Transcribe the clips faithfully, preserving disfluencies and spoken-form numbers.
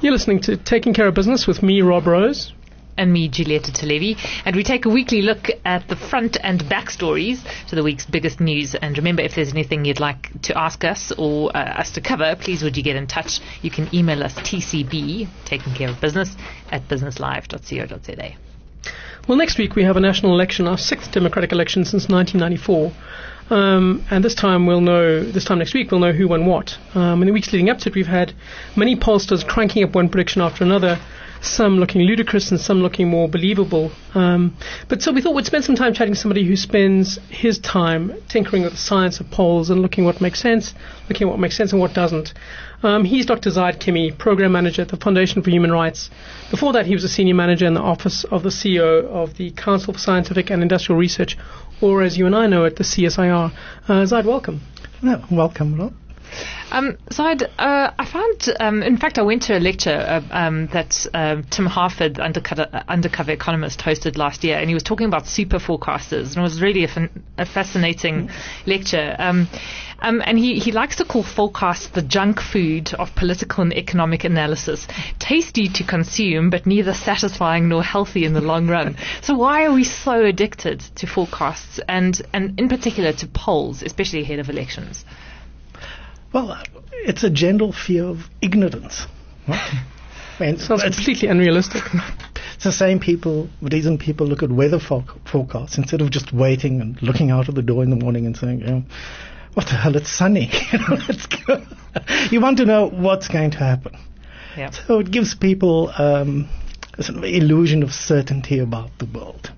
You're listening to Taking Care of Business with me, Rob Rose. And me, Julieta Televi. And we take a weekly look at the front and back stories to the week's biggest news. And remember, if there's anything you'd like to ask us or uh, us to cover, please would you get in touch. You can email us T C B, Taking Care of Business, at business live dot co dot z a. Well, next week we have a national election, our sixth democratic election since nineteen ninety-four. Um, and this time we'll know, this time next week we'll know who won what. Um, in the weeks leading up to it, we've had many pollsters cranking up one prediction after another, some looking ludicrous and some looking more believable. Um, but so we thought we'd spend some time chatting to somebody who spends his time tinkering with the science of polls and looking what makes sense, looking at what makes sense and what doesn't. Um, he's Doctor Zaid Kimi, Program Manager at the Foundation for Human Rights. Before that, he was a Senior Manager in the Office of the C E O of the Council for Scientific and Industrial Research, or as you and I know it, the C S I R. Uh, Zaid, welcome. No, welcome, Rob. Um, Zaid, uh, I found, um, in fact, I went to a lecture uh, um, that uh, Tim Harford, undercover, undercover economist, hosted last year, and he was talking about super forecasters, and it was really a, fan, a fascinating mm. lecture. Um, um, and he, he likes to call forecasts the junk food of political and economic analysis, tasty to consume, but neither satisfying nor healthy in the long run. So why are we so addicted to forecasts, and, and in particular to polls, especially ahead of elections? Well, it's a general fear of ignorance. Right? I mean, sounds completely unrealistic. It's the same people, the reason people look at weather for- forecasts instead of just waiting and looking out of the door in the morning and saying, you know, what the hell, it's sunny. you know, let's go. You want to know what's going to happen. Yeah. So it gives people um, a sort of illusion of certainty about the world.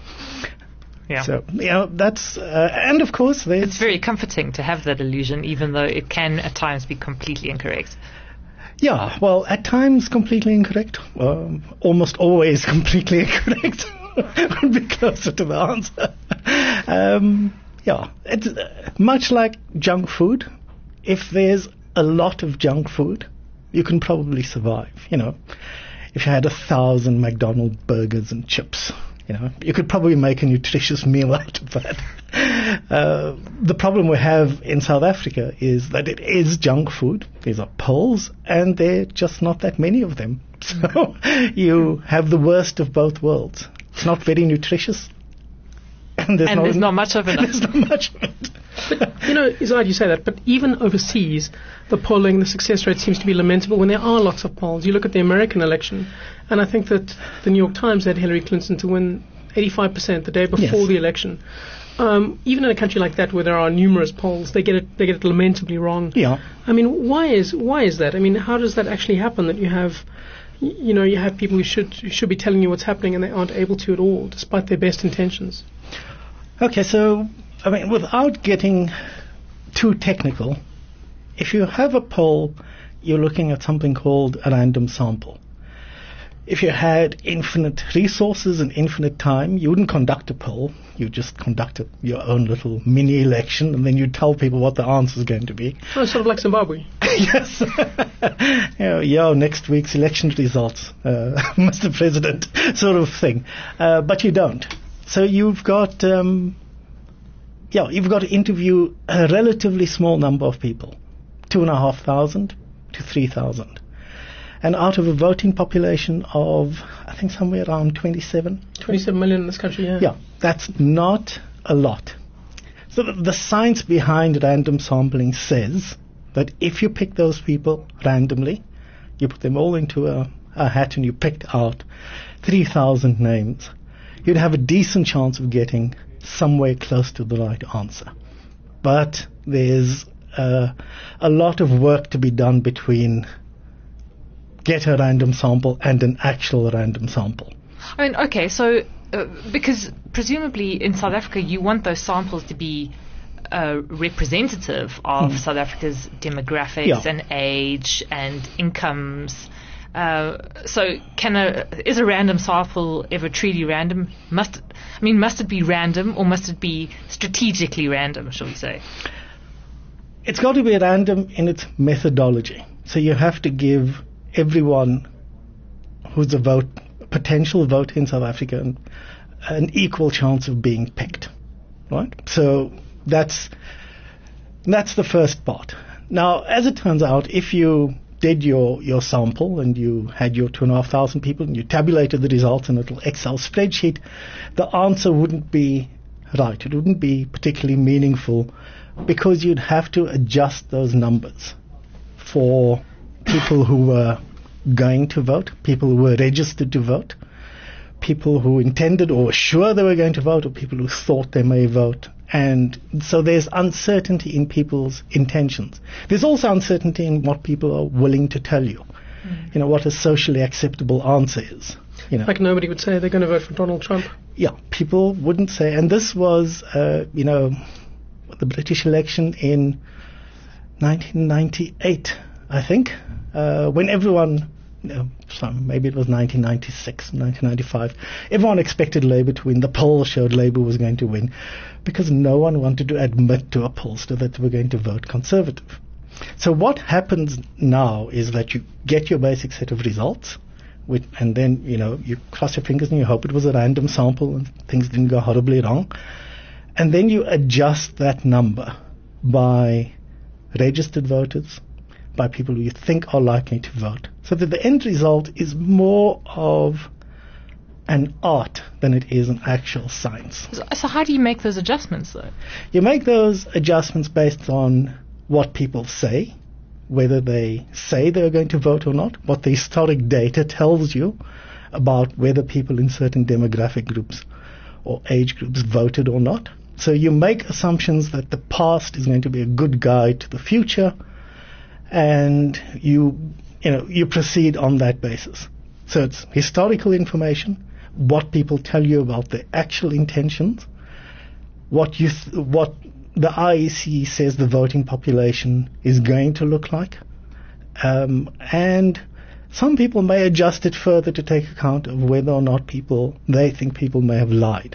Yeah. So, you know, that's, uh, and of course, there's... It's very comforting to have that illusion, even though it can at times be completely incorrect. Yeah, well, at times completely incorrect. Um, almost always completely incorrect. Would be closer to the answer. Um, yeah, it's uh, much like junk food. If there's a lot of junk food, you can probably survive, you know. If you had a thousand McDonald's burgers and chips, you know, you could probably make a nutritious meal out of that. Uh, the problem we have in South Africa is that it is junk food. These are polls, and there are just not that many of them. So you have the worst of both worlds. It's not very nutritious, and there's, and not, there's not much of it. There's not much of it. But, you know, Zaid, you say that, but even overseas, the polling, the success rate seems to be lamentable when there are lots of polls. You look at the American election, and I think that the New York Times had Hillary Clinton to win eighty-five percent the day before yes. the election. Um, even in a country like that where there are numerous polls, they get it they get it lamentably wrong. Yeah. I mean, why is why is that? I mean, how does that actually happen that you have, you know, you have people who should who should be telling you what's happening and they aren't able to at all, despite their best intentions? Okay, so, I mean, without getting too technical, if you have a poll, you're looking at something called a random sample. If you had infinite resources and infinite time, you wouldn't conduct a poll. You just conduct your own little mini election, and then you tell people what the answer is going to be. Oh, sort of like Zimbabwe. Yes. you know, yeah, next week's election results, uh, Mister President, sort of thing. Uh, but you don't. So you've got, um, yeah, you've got to interview a relatively small number of people, two and a half thousand to three thousand. And out of a voting population of, I think, somewhere around twenty-seven. twenty-seven million in this country, yeah. Yeah, that's not a lot. So the, the science behind random sampling says that if you pick those people randomly, you put them all into a, a hat and you picked out three thousand names, you'd have a decent chance of getting somewhere close to the right answer. But there's uh, a lot of work to be done between get a random sample and an actual random sample. I mean, okay, so uh, because presumably in South Africa you want those samples to be uh, representative of mm. South Africa's demographics yeah. and age and incomes. Uh, so can a is a random sample ever truly random? Must I mean must it be random or must it be strategically random, shall we say? It's got to be random in its methodology. So you have to give everyone who's a vote, potential voter in South Africa an, an equal chance of being picked, right? So that's that's the first part. Now, as it turns out, if you did your, your sample and you had your two and a half thousand people and you tabulated the results in a little Excel spreadsheet, the answer wouldn't be right. It wouldn't be particularly meaningful because you'd have to adjust those numbers for people who were going to vote, people who were registered to vote, people who intended or were sure they were going to vote, or people who thought they may vote. And so there's uncertainty in people's intentions. There's also uncertainty in what people are willing to tell you. Mm. You know, what a socially acceptable answer is. You know, like nobody would say they're going to vote for Donald Trump. Yeah, people wouldn't say. And this was, uh, you know, the British election in nineteen ninety-eight, I think, uh, when everyone... No, sorry, maybe it was nineteen ninety-six, nineteen ninety-five. Everyone expected Labour to win. The polls showed Labour was going to win because no one wanted to admit to a pollster that they were going to vote Conservative. So what happens now is that you get your basic set of results, with, and then, you know, you cross your fingers and you hope it was a random sample and things didn't go horribly wrong. And then you adjust that number by registered voters, by people who you think are likely to vote, so that the end result is more of an art than it is an actual science. So, so how do you make those adjustments, though? You make those adjustments based on what people say, whether they say they're going to vote or not, what the historic data tells you about whether people in certain demographic groups or age groups voted or not. So you make assumptions that the past is going to be a good guide to the future, and you, you know, you proceed on that basis. So it's historical information, what people tell you about their actual intentions, what you, th- what the I E C says the voting population is going to look like, um, and some people may adjust it further to take account of whether or not people they think people may have lied.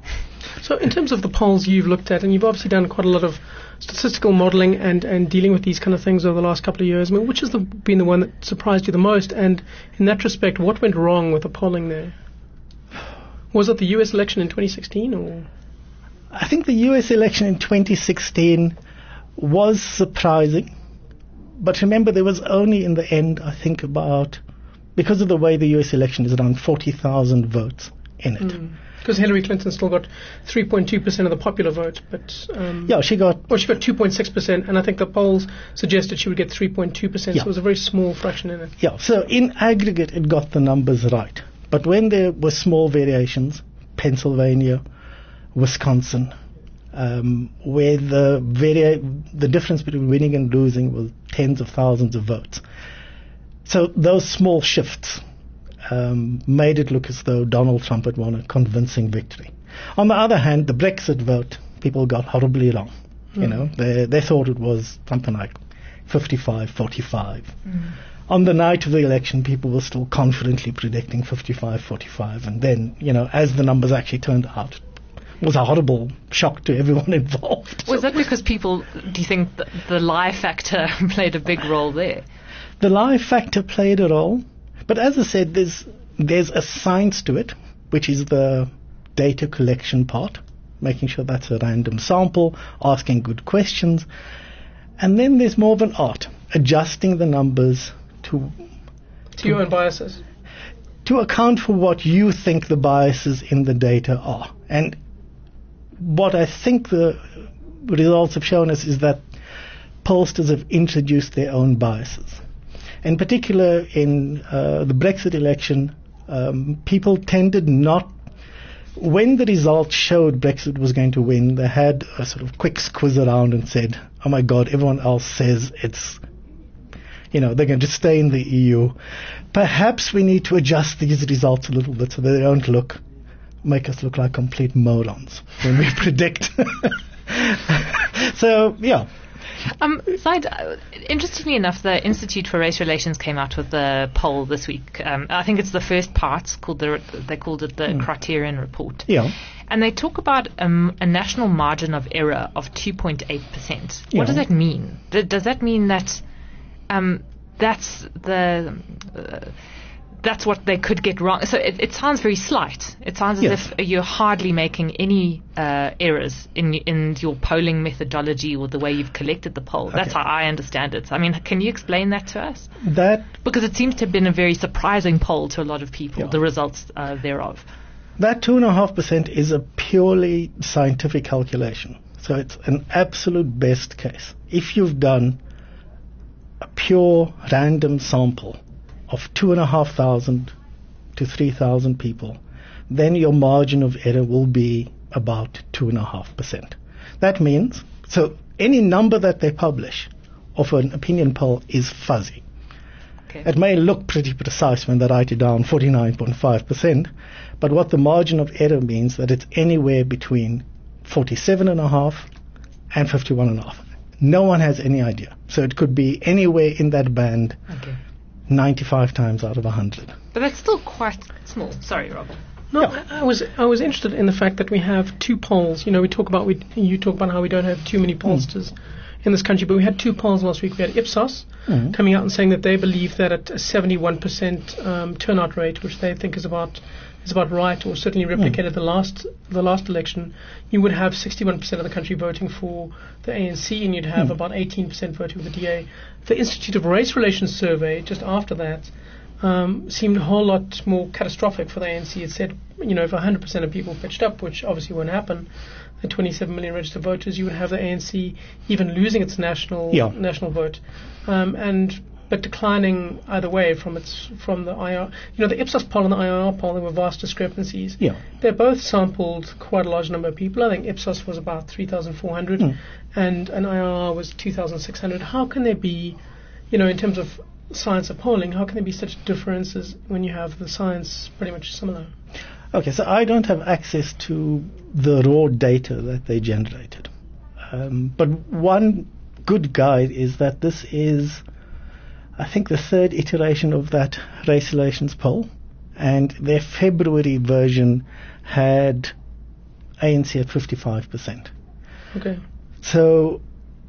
So in terms of the polls you've looked at, and you've obviously done quite a lot of statistical modelling and, and dealing with these kind of things over the last couple of years, I mean, which has the, been the one that surprised you the most? And in that respect, what went wrong with the polling there? Was it the U S election in twenty sixteen? Or? I think the U S election in twenty sixteen was surprising. But remember, there was only in the end, I think, about, because of the way the U S election is, around forty thousand votes in it. Mm. Because Hillary Clinton still got three point two percent of the popular vote, but um, yeah, she got or she got two point six percent, and I think the polls suggested she would get three point two percent. Yeah. So it was a very small fraction in it. Yeah, so in aggregate, it got the numbers right. But when there were small variations, Pennsylvania, Wisconsin, um, where the vari- the difference between winning and losing was tens of thousands of votes. So those small shifts Um, made it look as though Donald Trump had won a convincing victory. On the other hand, the Brexit vote, people got horribly wrong. Mm. You know, they they thought it was something like fifty-five forty-five. Mm. On the night of the election, people were still confidently predicting fifty-five forty-five, and then, you know, as the numbers actually turned out, it was a horrible shock to everyone involved. Was that because people, do you think the, the lie factor played a big role there? The lie factor played a role. But as I said, there's there's a science to it, which is the data collection part, making sure that's a random sample, asking good questions. And then there's more of an art, adjusting the numbers to... To your own biases. To account for what you think the biases in the data are. And what I think the results have shown us is that pollsters have introduced their own biases. In particular, in uh, the Brexit election, um, people tended not... When the results showed Brexit was going to win, they had a sort of quick squiz around and said, oh my God, everyone else says it's, you know, they're going to stay in the E U. Perhaps we need to adjust these results a little bit so that they don't look, make us look like complete morons when we predict. So, yeah. Um, Zaid, uh, interestingly enough, the Institute for Race Relations came out with a poll this week. Um, I think it's the first part. Called the, they called it the mm. Criterion Report. Yeah. And they talk about um, a national margin of error of two point eight percent. What yeah. does that mean? D- does that mean that um, that's the... Uh, that's what they could get wrong. So it, it sounds very slight. It sounds as Yes. if you're hardly making any uh, errors in in your polling methodology or the way you've collected the poll. That's Okay. how I understand it. I mean, can you explain that to us? That Because it seems to have been a very surprising poll to a lot of people, Yeah. the results uh, thereof. That two and a half percent is a purely scientific calculation. So it's an absolute best case. If you've done a pure random sample of two and a half thousand to three thousand people, then your margin of error will be about two and a half percent. That means, so any number that they publish of an opinion poll is fuzzy. Okay. It may look pretty precise when they write it down, forty-nine point five percent, but what the margin of error means that it's anywhere between forty-seven and a half and fifty-one and a half. No one has any idea. So it could be anywhere in that band, Okay. ninety-five times out of one hundred. But that's still quite small. Sorry, Robert. No, Yeah. I I was I was interested in the fact that we have two polls. You know, we talk about we you talk about how we don't have too many pollsters in this country, but we had two polls last week. We had Ipsos Mhm. coming out and saying that they believe that at a seventy-one percent um, turnout rate, which they think is about is about right, or certainly replicated the last the last election, you would have sixty-one percent of the country voting for the A N C, and you'd have Mm. about eighteen percent voting for the D A. The Institute of Race Relations survey just after that um, seemed a whole lot more catastrophic for the A N C. It said, you know, if one hundred percent of people pitched up, which obviously won't happen, the twenty-seven million registered voters, you would have the A N C even losing its national Yeah. national vote, um, and but declining either way from its from the I R. You know, the Ipsos poll and the I R R poll, there were vast discrepancies. Yeah. They both sampled quite a large number of people. I think Ipsos was about three thousand four hundred, Mm. and an I R R was two thousand six hundred. How can there be, you know, in terms of science of polling, how can there be such differences when you have the science pretty much similar? Okay, so I don't have access to the raw data that they generated. Um, but one good guide is that this is, I think, the third iteration of that race relations poll, and their February version had A N C at fifty-five percent. Okay. So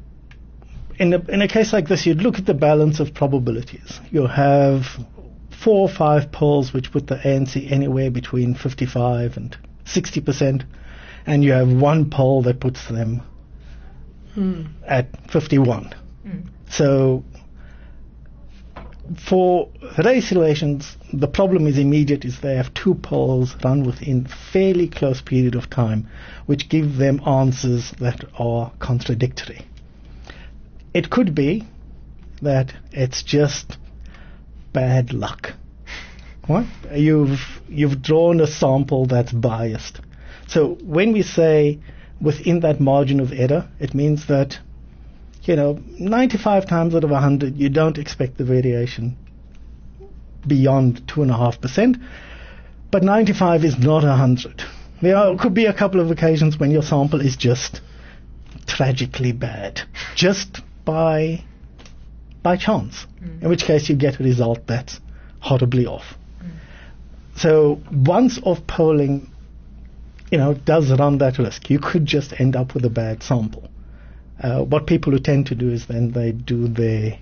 in a, in a case like this, you'd look at the balance of probabilities. You have four or five polls which put the A N C anywhere between fifty-five and sixty percent, and you have one poll that puts them Hmm. at fifty-one. Mm. So for race relations, the problem is immediate, is they have two polls run within fairly close period of time, which give them answers that are contradictory. It could be that it's just bad luck. What? You've you've drawn a sample that's biased. So when we say within that margin of error, it means that, you know, ninety-five times out of one hundred, you don't expect the variation beyond two point five percent, but ninety-five is not one hundred. There are, could be a couple of occasions when your sample is just tragically bad, just by by chance, Mm. in which case you get a result that's horribly off. So once off polling, you know, does run that risk. You could just end up with a bad sample. Uh, what people who tend to do is then they do their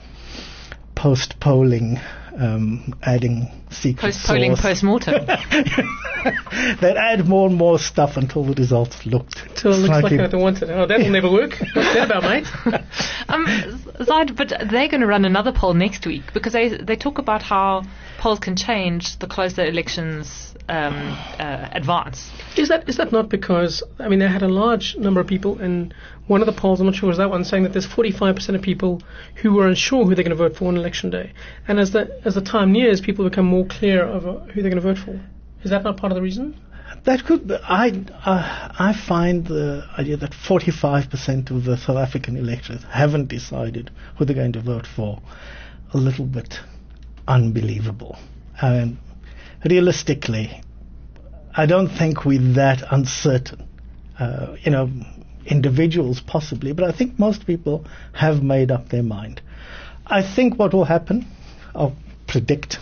post-polling, um, adding secret Post-polling, sauce. post-mortem. They'd add more and more stuff until the results looked So it looks like slightly- that they wanted. Oh, that'll never work. What's that about, mate? um, Zaid, but they're going to run another poll next week because they they talk about how polls can change the closer elections um, uh, advance. Is that is that not because, I mean, they had a large number of people in one of the polls, I'm not sure it was that one, saying that there's forty-five percent of people who were unsure who they're going to vote for on election day. And as the as the time nears, people become more clear over who they're going to vote for. Is that not part of the reason? That could be. I, uh, I find the idea that forty-five percent of the South African electorate haven't decided who they're going to vote for a little bit unbelievable. And realistically, I don't think we're that uncertain. Uh, you know, individuals possibly, but I think most people have made up their mind. I think what will happen, I'll predict,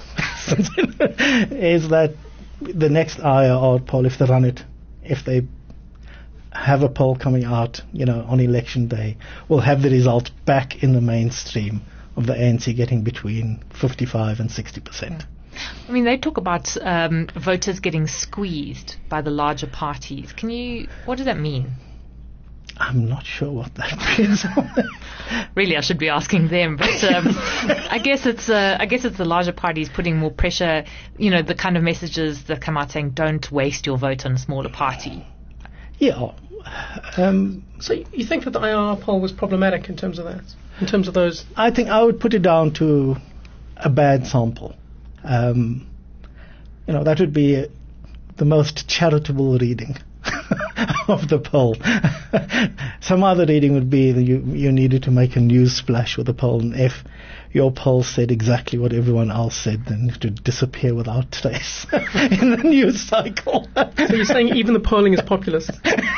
is that the next I R R poll, if they run it, if they have a poll coming out, you know, on election day, will have the results back in the mainstream of the A N C getting between fifty-five and sixty percent. I mean, they talk about um, voters getting squeezed by the larger parties. Can you, what does that mean? I'm not sure what that means. Really, I should be asking them, but um, I guess it's uh, I guess it's the larger parties putting more pressure. You know, the kind of messages that come out saying, "Don't waste your vote on a smaller party." Yeah. Um, So you think that the I R poll was problematic in terms of that, in terms of those? I think I would put it down to a bad sample. Um, you know, that would be uh, the most charitable reading of the poll. Some other reading would be that you, you needed to make a news splash with the poll, and if your poll said exactly what everyone else said, then it would disappear without trace in the news cycle. So you're saying even the polling is populist?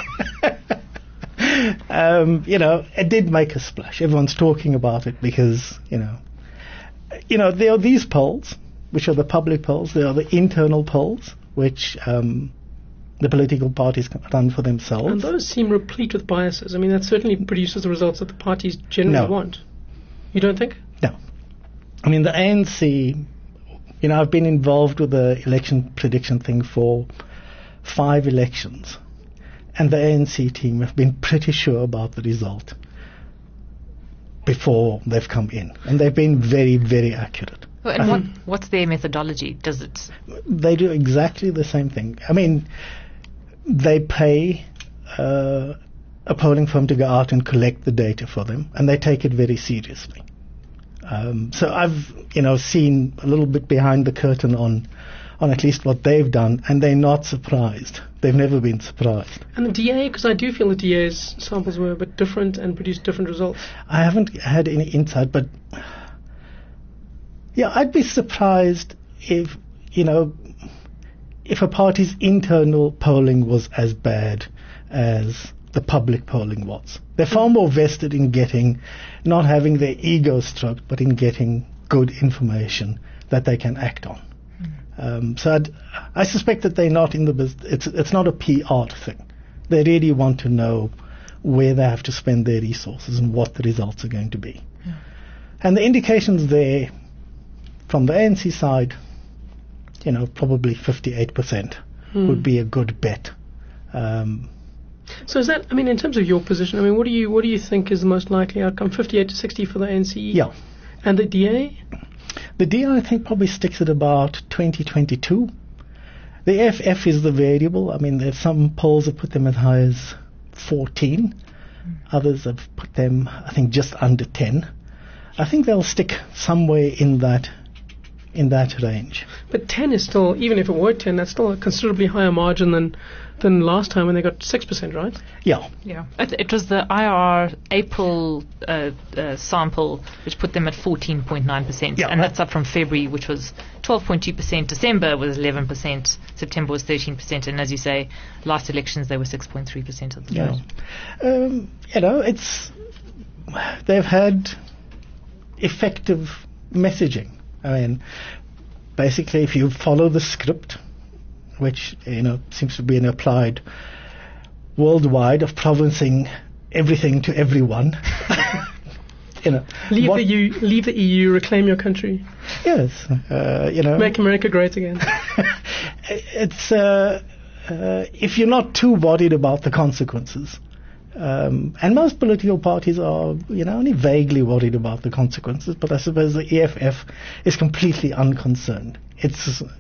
um, you know, it did make a splash. Everyone's talking about it because, you know, you know, there are these polls, which are the public polls. There are the internal polls, which um, the political parties run for themselves. And those seem replete with biases. I mean, that certainly produces the results that the parties generally No. want. You don't think? No. I mean, the A N C, you know, I've been involved with the election prediction thing for five elections. And the A N C team have been pretty sure about the result before they've come in. And they've been very, very accurate. Well, and what, what's their methodology? Does it? They do exactly the same thing. I mean, they pay uh, a polling firm to go out and collect the data for them, and they take it very seriously. Um, so I've, you know, seen a little bit behind the curtain on, on at least what they've done, and they're not surprised. They've never been surprised. And the D A, because I do feel the D A's samples were a bit different and produced different results. I haven't had any insight, but yeah, I'd be surprised if, you know, if a party's internal polling was as bad as the public polling was. They're far more vested in getting, not having their ego stroked, but in getting good information that they can act on. Um, so I'd, I suspect that they're not in the business. It's, it's not a P R thing. They really want to know where they have to spend their resources and what the results are going to be. Yeah. And the indications there from the A N C side, you know, probably fifty-eight percent Hmm. would be a good bet. Um, So is that, I mean, in terms of your position, I mean, what do you what do you think is the most likely outcome? fifty-eight to sixty for the A N C? yeah. And the D A? The D A, I think, probably sticks at about twenty, twenty-two. The F F is the variable. I mean, there's some polls have put them as high as fourteen. Mm. Others have put them, I think, just under ten. I think they'll stick somewhere in that in that range. But ten is still, even if it were ten, that's still a considerably higher margin than than last time when they got six percent, right? Yeah. Yeah. It, it was the I R April uh, uh, sample which put them at fourteen point nine percent. Yeah, and right. that's up from February, which was twelve point two percent. December was eleven percent. September was thirteen percent. And as you say, last elections they were six point three percent of the Yeah. vote. Um, you know, it's, they've had effective messaging. I mean, basically, if you follow the script, which, you know, seems to be an applied worldwide of promising everything to everyone. you know, Leave what- the E U, leave the E U, reclaim your country, Yes, uh, you know, make America great again. it's uh, uh, if you're not too worried about the consequences. Um, and most political parties are, you know, only vaguely worried about the consequences, but I suppose the E F F is completely unconcerned. It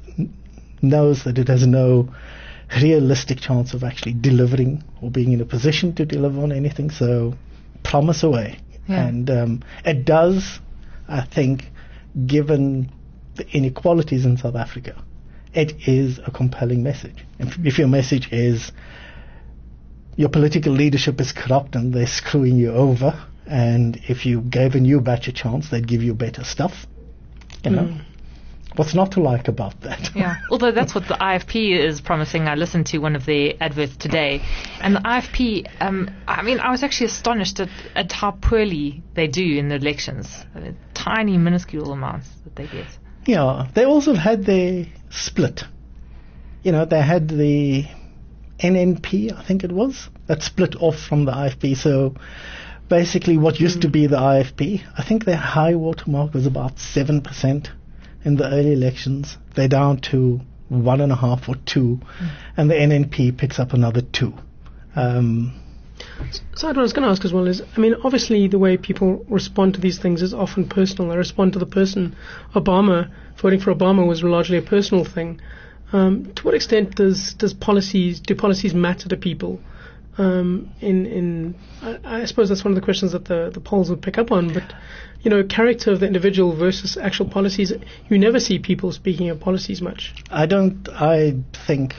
knows that it has no realistic chance of actually delivering or being in a position to deliver on anything, so promise away. Yeah. And um, it does, I think, given the inequalities in South Africa, it is a compelling message. If, if your message is your political leadership is corrupt and they're screwing you over, and if you gave a new batch a chance, they'd give you better stuff. You know, Mm. what's not to like about that? Yeah, although that's what the I F P is promising. I listened to one of their adverts today, and the I F P, um, I mean, I was actually astonished at, at how poorly they do in the elections. Uh, tiny, minuscule amounts that they get. Yeah, they also had their split. You know, they had the N N P, I think it was, that split off from the I F P. So basically what used mm. to be the I F P, I think their high watermark was about seven percent. in the early elections. They're down to one and a half or two, mm. and the N N P picks up another two. Um, so what I was going to ask as well is, I mean, obviously the way people respond to these things is often personal. They respond to the person. Obama, voting for Obama was largely a personal thing. Um, to what extent does does policies do policies matter to people? Um, in in I, I suppose that's one of the questions that the, the polls would pick up on. But you know, character of the individual versus actual policies. You never see people speaking of policies much. I don't. I think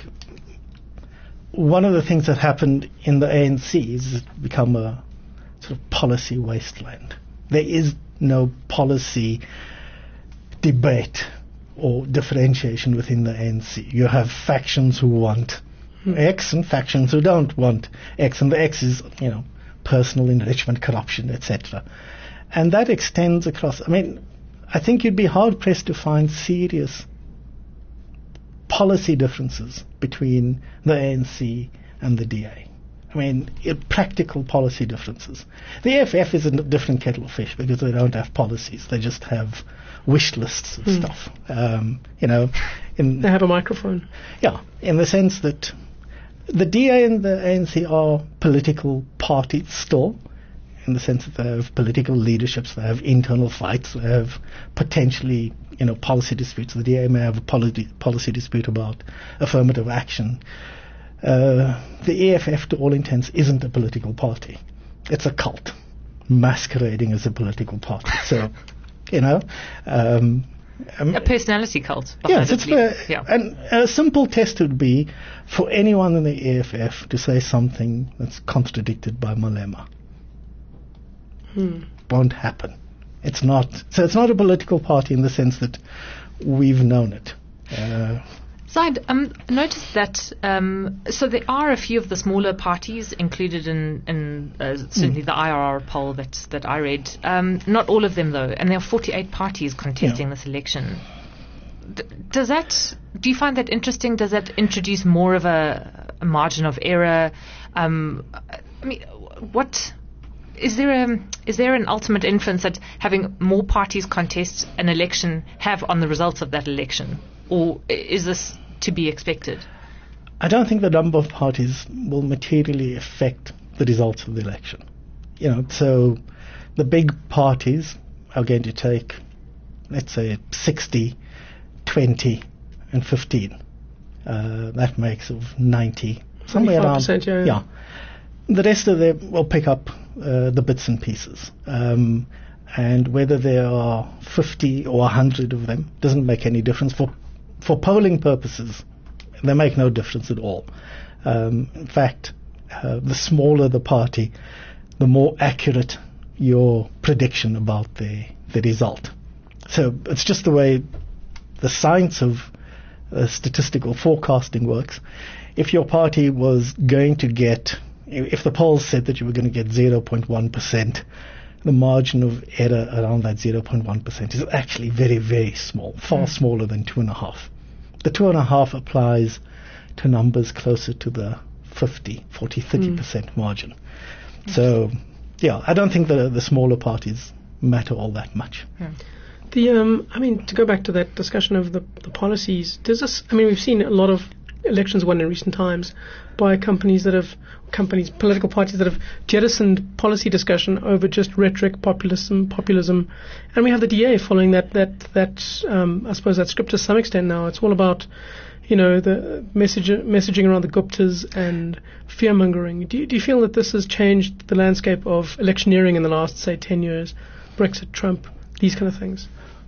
one of the things that happened in the A N C is it's become a sort of policy wasteland. There is no policy debate or differentiation within the A N C. You have factions who want hmm. X and factions who don't want X, and the X is, you know, personal enrichment, corruption, et cetera. And that extends across. I mean, I think you'd be hard pressed to find serious policy differences between the A N C and the D A. I mean, it, practical policy differences. The E F F is a different kettle of fish because they don't have policies. They just have wish lists of mm. stuff. Um, you know, in they have a microphone. Yeah, in the sense that the D A and the A N C are political parties still, in the sense that they have political leaderships, they have internal fights, they have potentially, you know, policy disputes. The D A may have a policy policy dispute about affirmative action. Uh, the E F F, to all intents, isn't a political party. It's a cult masquerading as a political party. So, you know, um, um, a personality cult. Yes, it's fair. Yeah. And a simple test would be for anyone in the E F F to say something that's contradicted by Malema. Hmm. Won't happen. It's not. So it's not a political party in the sense that we've known it. Uh, Zaid, um, notice that um, so there are a few of the smaller parties included in, in uh, certainly mm. the I R R poll that that I read. Um, not all of them though, and there are forty-eight parties contesting yeah. this election. D- does that? Do you find that interesting? Does that introduce more of a, a margin of error? Um, I mean, what? Is there a, is there an ultimate inference that having more parties contest an election have on the results of that election? Or is this to be expected? I don't think the number of parties will materially affect the results of the election. You know, so the big parties are going to take, let's say, sixty, twenty, and fifteen. Uh, that makes of ninety, somewhere around. Yeah, yeah. The rest of them will pick up uh, the bits and pieces. Um, and whether there are fifty or one hundred of them doesn't make any difference. For for polling purposes, they make no difference at all. Um, in fact, uh, the smaller the party, the more accurate your prediction about the, the result. So it's just the way the science of uh, statistical forecasting works. If your party was going to get, if the polls said that you were going to get zero point one percent, the margin of error around that zero point one percent is actually very, very small, far mm. smaller than two and a half. The two and a half applies to numbers closer to the fifty, forty, thirty percent mm. margin. So, yeah, I don't think the the smaller parties matter all that much. Mm. The um, I mean, to go back to that discussion of the the policies, does this? I mean, we've seen a lot of elections won in recent times by companies that have companies, political parties that have jettisoned policy discussion over just rhetoric, populism, populism, and we have the D A following that that that um, I suppose that script to some extent now. It's all about, you know, the message messaging around the Guptas and fear mongering. Do you, do you feel that this has changed the landscape of electioneering in the last, say, ten years? Brexit, Trump, these kind of things.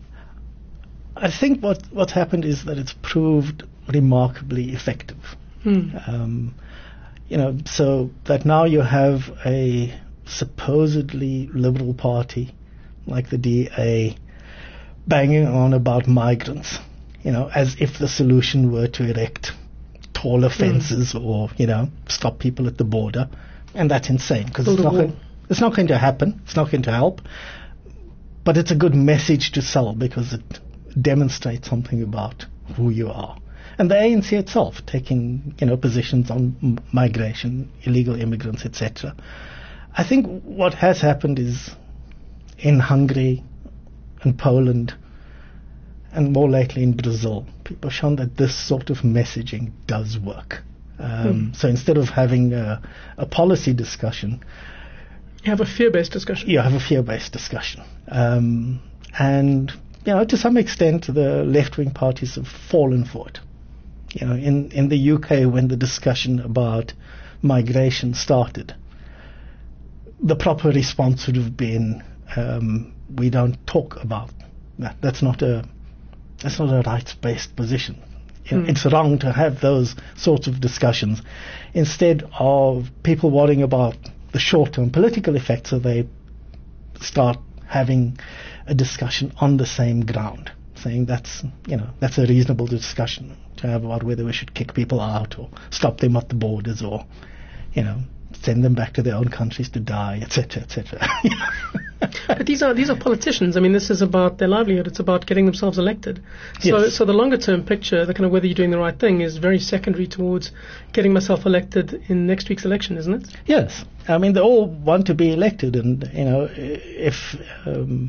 I think what what's happened is that it's proved remarkably effective. Hmm. Um, you know, so that now you have a supposedly liberal party like the D A banging on about migrants, you know, as if the solution were to erect taller fences mm. or, you know, stop people at the border. And that's insane because it's, not it's not going to happen. It's not going to help. But it's a good message to sell because it demonstrates something about who you are. And the A N C itself taking, you know, positions on m- migration, illegal immigrants, et cetera. I think what has happened is in Hungary and Poland, and more lately in Brazil, people have shown that this sort of messaging does work. Um, hmm. So instead of having a, a policy discussion, you have a fear-based discussion. You have a fear-based discussion. Um, and, you know, to some extent, the left-wing parties have fallen for it. You know, in, in the U K, when the discussion about migration started, the proper response would have been, um, we don't talk about that. That's not a, that's not a rights-based position. You know, mm. It's wrong to have those sorts of discussions. Instead of people worrying about the short-term political effects, so they start having a discussion on the same ground, saying that's, you know, that's a reasonable discussion to have about whether we should kick people out or stop them at the borders or, you know, send them back to their own countries to die, et cetera, et cetera. But these are these are politicians. I mean, this is about their livelihood. It's about getting themselves elected. So, yes. so the longer term picture, the kind of whether you're doing the right thing, is very secondary towards getting myself elected in next week's election, isn't it? Yes. I mean, they all want to be elected, and you know, if um,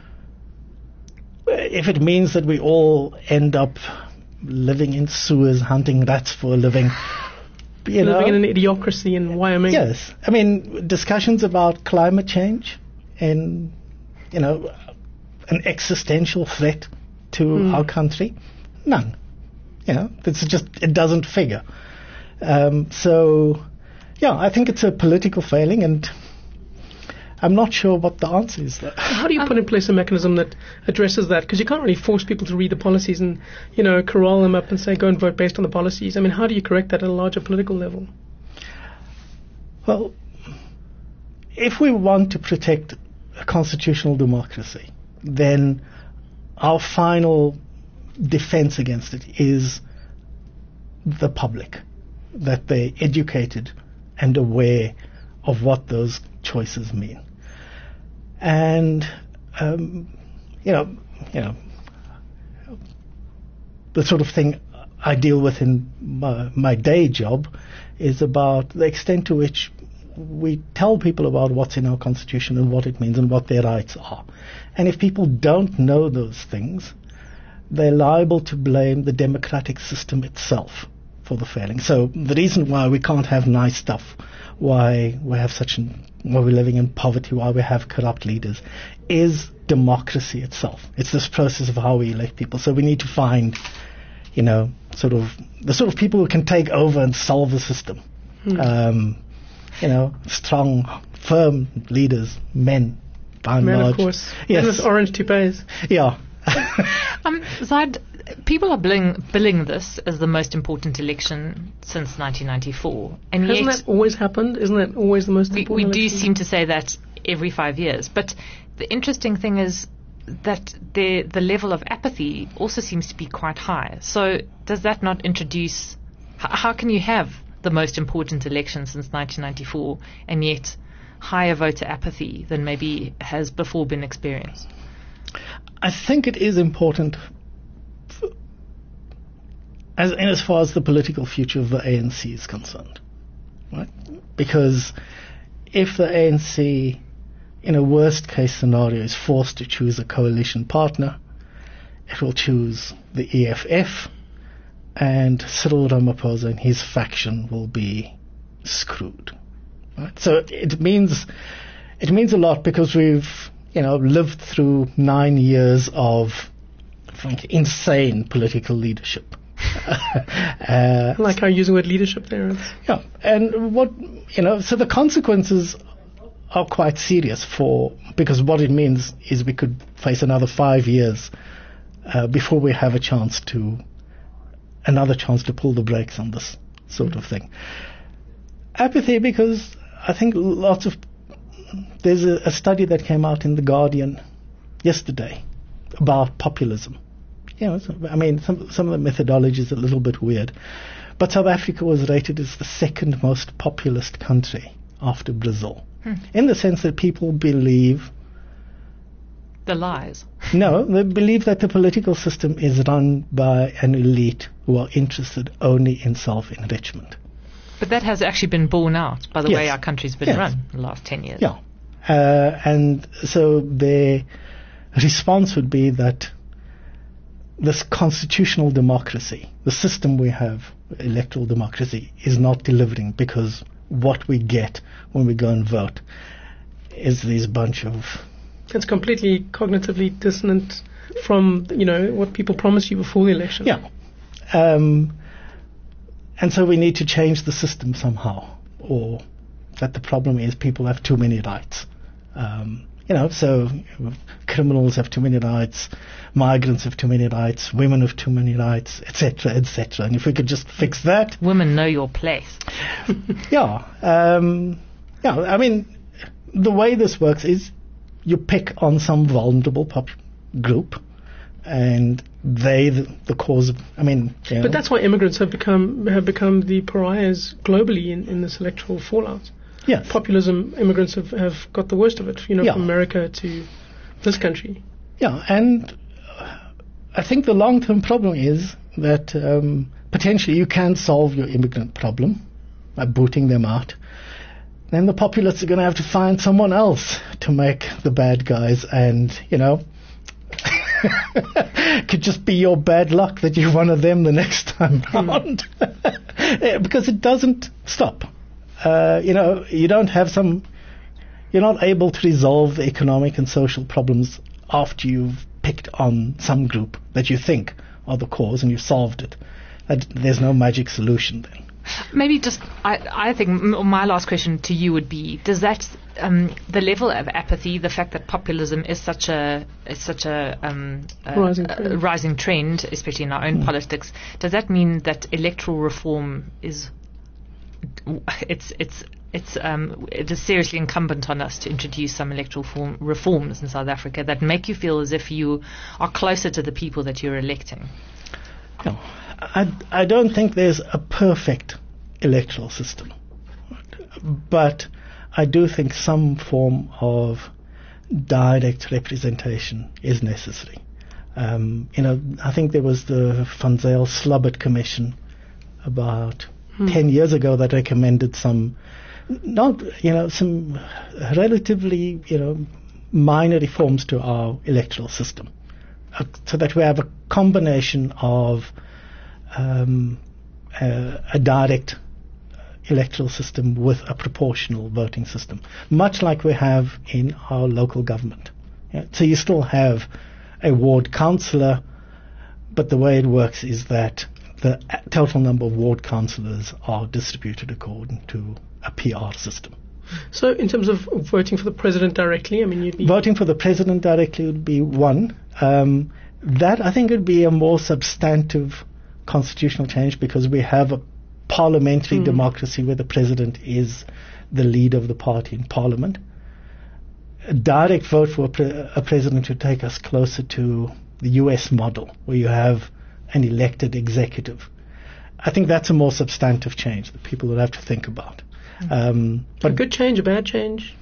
if it means that we all end up living in sewers, hunting rats for a living. You Living know, in an idiocracy in Wyoming. Yes. I mean, discussions about climate change and, you know, an existential threat to mm. our country, none. You know, it's just, it doesn't figure. Um, so, yeah, I think it's a political failing, and I'm not sure what the answer is there. How do you put in place a mechanism that addresses that? Because you can't really force people to read the policies and, you know, corral them up and say, go and vote based on the policies. I mean, how do you correct that at a larger political level? Well, if we want to protect a constitutional democracy, then our final defense against it is the public, that they're educated and aware of what those choices mean. And, um, you know, you know, the sort of thing I deal with in my, my day job is about the extent to which we tell people about what's in our constitution and what it means and what their rights are. And if people don't know those things, they're liable to blame the democratic system itself for the failing. So the reason why we can't have nice stuff, why we have such an, why we're living in poverty, why we have corrupt leaders, is democracy itself. It's this process of how we elect people. So we need to find, you know, sort of the sort of people who can take over and solve the system. Hmm. Um, you know, strong, firm leaders, men, by and men, large. of course. Yes. Men with orange toupees. Yeah. um, Zaid, people are billing, billing this as the most important election since nineteen ninety-four. And Hasn't yet that always happened? Isn't that always the most we, important We do election? seem to say that every five years. But the interesting thing is that the the level of apathy also seems to be quite high. So does that not introduce... H- how can you have the most important election since nineteen ninety-four and yet higher voter apathy than maybe has before been experienced? I think it is important f- as in as far as the political future of the A N C is concerned, right? Because if the A N C, in a worst case scenario, is forced to choose a coalition partner, it will choose the E F F, and Cyril Ramaphosa and his faction will be screwed. Right? So it means it means a lot, because we've you know lived through nine years of frankly insane political leadership. uh, I like how you use the word leadership there. Yeah, and what you know, so the consequences are quite serious for because what it means is we could face another five years uh, before we have a chance to. Another chance to pull the brakes on this sort of thing. Apathy, because I think lots of... There's a, a study that came out in The Guardian yesterday about populism. You know, so, I mean, some, some of the methodology is a little bit weird. But South Africa was rated as the second most populist country after Brazil. Hmm. In the sense that people believe... The lies. No, they believe that the political system is run by an elite who are interested only in self-enrichment. But that has actually been borne out by the yes. way our country's been yes. run in the last ten years. Yeah. Uh, and so their response would be that this constitutional democracy, the system we have, electoral democracy, is not delivering, because what we get when we go and vote is these bunch of... It's completely cognitively dissonant from, you know, what people promise you before the election. Yeah. Um, and so we need to change the system somehow, or that the problem is people have too many rights. Um, you know, so criminals have too many rights, migrants have too many rights, women have too many rights, et cetera, et cetera. And if we could just fix that... Women know your place. yeah. Um, yeah, I mean, the way this works is you pick on some vulnerable pop group, and they the, the cause of... I mean... You know, but that's why immigrants have become have become the pariahs globally in, in this electoral fallout. Yes. Populism, immigrants have, have got the worst of it, you know, Yeah. from America to this country. Yeah, and I think the long-term problem is that um, potentially you can solve your immigrant problem by booting them out. Then the populists are going to have to find someone else to make the bad guys, and, you know, could just be your bad luck that you're one of them the next time round. Yeah, because it doesn't stop. Uh, you know, you don't have some, you're not able to resolve the economic and social problems after you've picked on some group that you think are the cause and you've solved it. That, there's no magic solution then. Maybe just, I, I think m- my last question to you would be: does that um, the level of apathy, the fact that populism is such a is such a, um, a, rising, a trend. rising trend, especially in our own mm. politics, does that mean that electoral reform is it's it's it's um, it is seriously incumbent on us to introduce some electoral form reforms in South Africa that make you feel as if you are closer to the people that you're electing? No, I, I don't think there's a perfect electoral system, but I do think some form of direct representation is necessary. Um, you know, I think there was the Van Zyl-Slabbert Commission about Hmm. ten years ago that recommended some, not, you know, some relatively, you know, minor reforms to our electoral system, uh, so that we have a combination of um, uh, a direct electoral system with a proportional voting system, much like we have in our local government. Yeah? So you still have a ward councillor, but the way it works is that the total number of ward councillors are distributed according to a P R system. So in terms of voting for the president directly, I mean, you'd be... Voting for the president directly would be one. Um, that, I think, would be a more substantive constitutional change, because we have a parliamentary mm. democracy where the president is the leader of the party in parliament. A direct vote for a, pre- a president would take us closer to the U S model, where you have an elected executive. I think that's a more substantive change that people will have to think about. Um, but a good change, a bad change?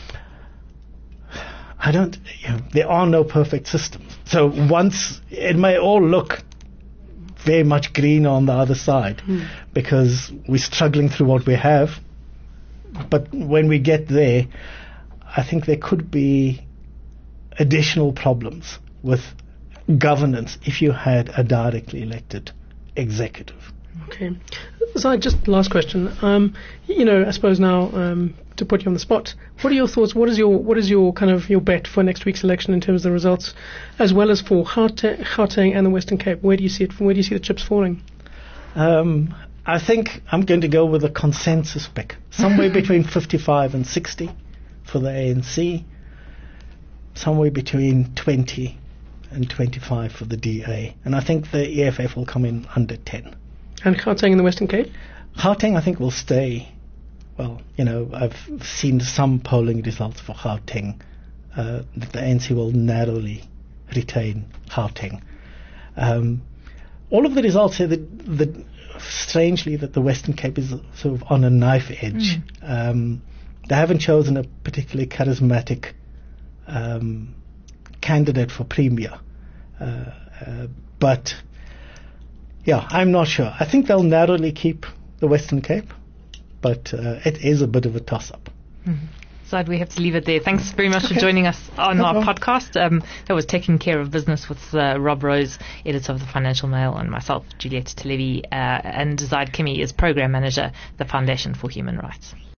I don't, you know, there are no perfect systems. So once, it may all look very much green on the other side, mm. because we're struggling through what we have. But when we get there, I think there could be additional problems with governance if you had a directly elected executive. Okay. So just last question. Um, you know, I suppose now um, to put you on the spot, what are your thoughts? What is your what is your kind of your bet for next week's election in terms of the results, as well as for Gauteng, Gauteng and the Western Cape? Where do you see it? Where do you see the chips falling? Um, I think I'm going to go with a consensus pick, somewhere between fifty-five and sixty for the A N C, somewhere between twenty and twenty-five for the D A, and I think the E F F will come in under ten. And Gauteng in the Western Cape? Gauteng, I think, will stay. Well, you know, I've seen some polling results for Gauteng uh, that the A N C will narrowly retain Gauteng. Um, all of the results say that, that, strangely, that the Western Cape is sort of on a knife edge. Mm. Um, they haven't chosen a particularly charismatic um, candidate for premier, uh, uh, but yeah, I'm not sure. I think they'll narrowly keep the Western Cape, but uh, it is a bit of a toss-up. Mm-hmm. Zaid, we have to leave it there. Thanks very much okay. for joining us on no our problem. podcast. Um, that was Taking Care of Business with uh, Rob Rose, editor of the Financial Mail, and myself, Juliette Televi, uh, and Zaid Kimi is program manager, the Foundation for Human Rights.